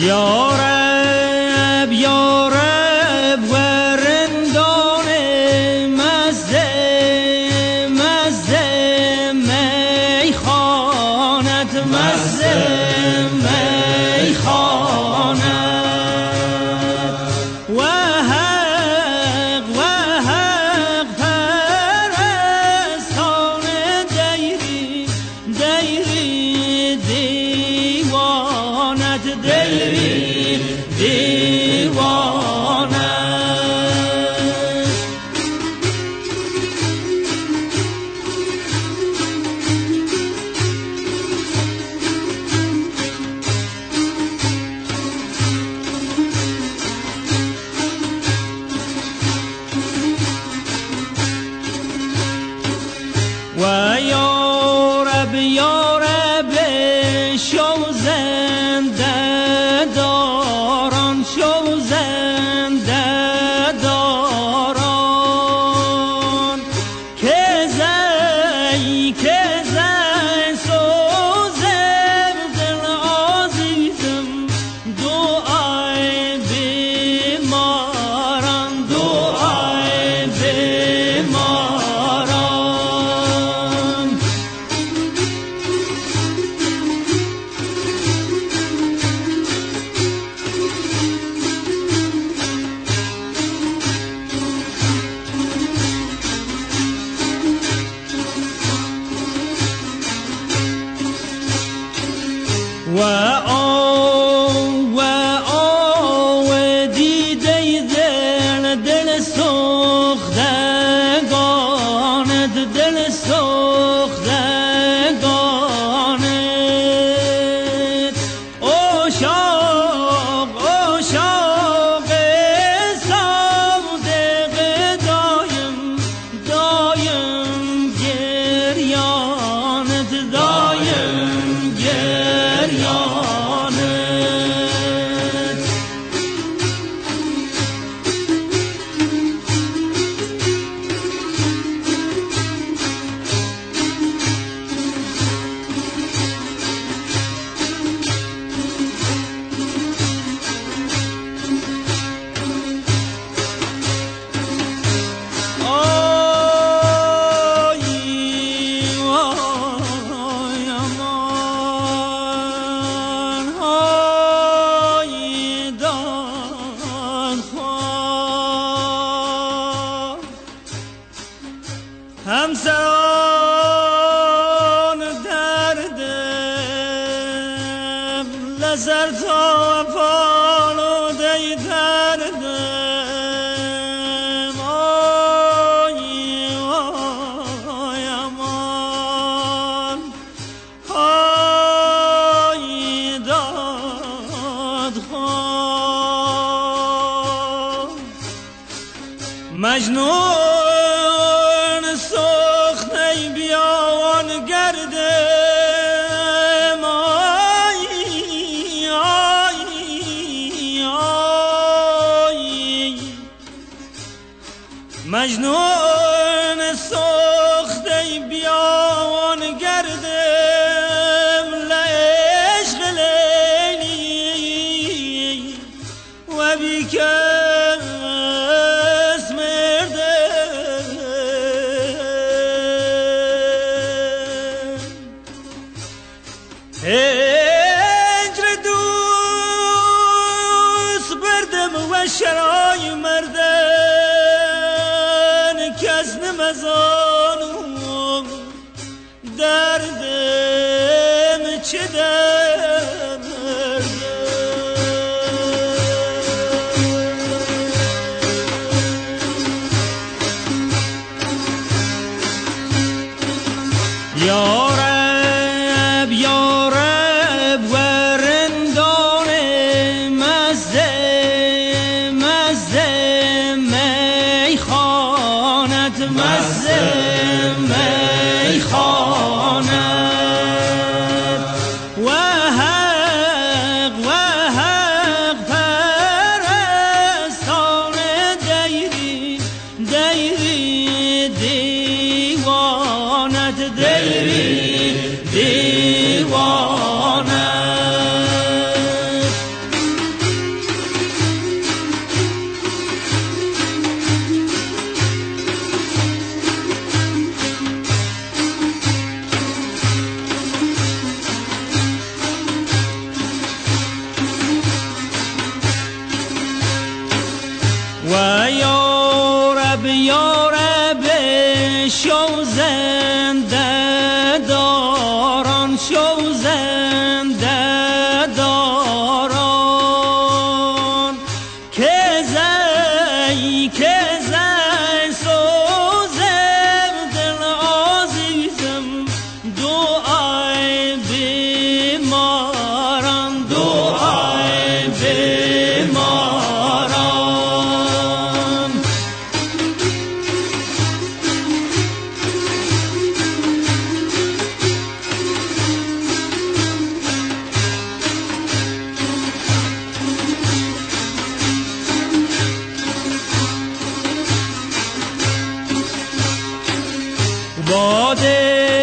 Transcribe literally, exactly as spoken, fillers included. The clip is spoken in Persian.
یارب یارب ورندان مزه مزه میخانت مزه میخانت و حق و حق پرستان دیری دیری دیوانت دیری دیوانت و یارب یارب شو زنده داران شو زنده داران که زی که زی سوزم دل عزیزم دعای بیماران دعای بیماران و آو و آو دیده دل دل سوختگانت دل سوختگانت عاشق عاشق صادق دایم دایم گریانت دایم گریانت آی وای امان آی دادخواه همسران دردم لزر تا پالوده دردم آی وای امان آی دادخواه مجنون سخته بیان گردم آی آی آی مجنون سخته بیان گردم لعشق لیلی و بیکس مردم هجر دوست بردم و شرای مردن کس نمزانم دردم چه دردم یارب یارب ورندان مزه مزه میخانت مزه میخانت و حق و حق پرستان دیری دیری دیوانت دیری دیوانت شو زنده داران شو زنده داران که زی که زی سوزم دل عزیزم دعای بیماران دعای بیماران باده